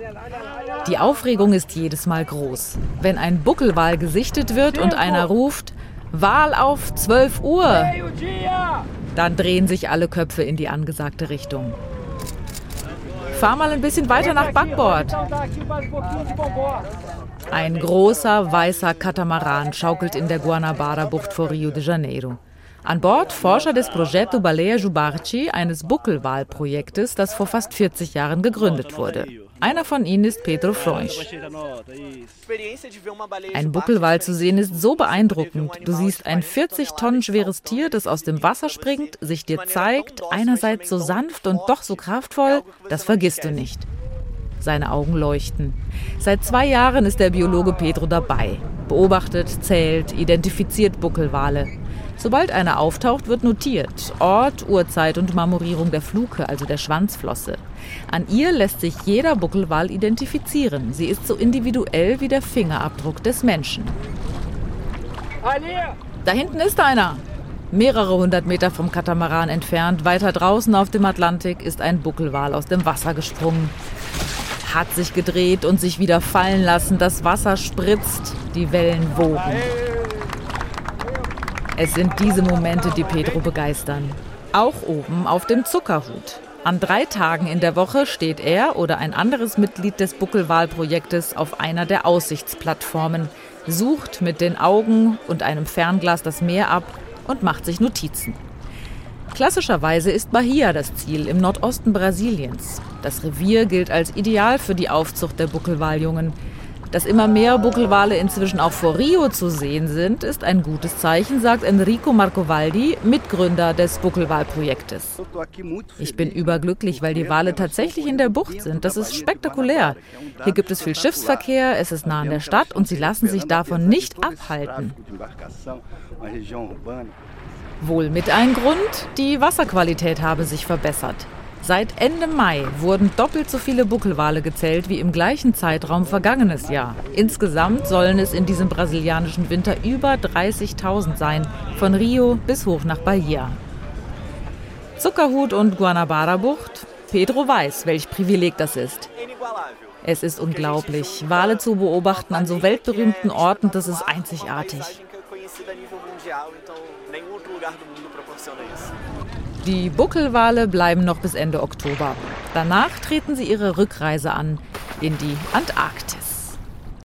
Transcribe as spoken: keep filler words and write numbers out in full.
Die Aufregung ist jedes Mal groß. Wenn ein Buckelwal gesichtet wird und einer ruft, Wal auf zwölf Uhr, dann drehen sich alle Köpfe in die angesagte Richtung. Fahr mal ein bisschen weiter nach Backbord. Ein großer, weißer Katamaran schaukelt in der Guanabara-Bucht vor Rio de Janeiro. An Bord Forscher des Projeto Baleia Jubarchi, eines Buckelwalprojektes, das vor fast vierzig Jahren gegründet wurde. Einer von ihnen ist Pedro Freunsch. Ein Buckelwal zu sehen ist so beeindruckend. Du siehst ein vierzig Tonnen schweres Tier, das aus dem Wasser springt, sich dir zeigt, einerseits so sanft und doch so kraftvoll, das vergisst du nicht. Seine Augen leuchten. Seit zwei Jahren ist der Biologe Pedro dabei. Beobachtet, zählt, identifiziert Buckelwale. Sobald einer auftaucht, wird notiert. Ort, Uhrzeit und Marmorierung der Fluke, also der Schwanzflosse. An ihr lässt sich jeder Buckelwal identifizieren. Sie ist so individuell wie der Fingerabdruck des Menschen. Da hinten ist einer. Mehrere hundert Meter vom Katamaran entfernt, weiter draußen auf dem Atlantik, ist ein Buckelwal aus dem Wasser gesprungen. Hat sich gedreht und sich wieder fallen lassen. Das Wasser spritzt, die Wellen wogen. Es sind diese Momente, die Pedro begeistern. Auch oben auf dem Zuckerhut. An drei Tagen in der Woche steht er oder ein anderes Mitglied des Buckelwalprojektes auf einer der Aussichtsplattformen, sucht mit den Augen und einem Fernglas das Meer ab und macht sich Notizen. Klassischerweise ist Bahia das Ziel im Nordosten Brasiliens. Das Revier gilt als ideal für die Aufzucht der Buckelwaljungen. Dass immer mehr Buckelwale inzwischen auch vor Rio zu sehen sind, ist ein gutes Zeichen, sagt Enrico Marcovaldi, Mitgründer des Buckelwalprojektes. Ich bin überglücklich, weil die Wale tatsächlich in der Bucht sind. Das ist spektakulär. Hier gibt es viel Schiffsverkehr, es ist nah an der Stadt und sie lassen sich davon nicht abhalten. Wohl mit ein Grund, die Wasserqualität habe sich verbessert. Seit Ende Mai wurden doppelt so viele Buckelwale gezählt wie im gleichen Zeitraum vergangenes Jahr. Insgesamt sollen es in diesem brasilianischen Winter über dreißigtausend sein, von Rio bis hoch nach Bahia. Zuckerhut und Guanabara-Bucht? Pedro weiß, welch Privileg das ist. Es ist unglaublich. Wale zu beobachten an so weltberühmten Orten, das ist einzigartig. Die Buckelwale bleiben noch bis Ende Oktober. Danach treten sie ihre Rückreise an in die Antarktis.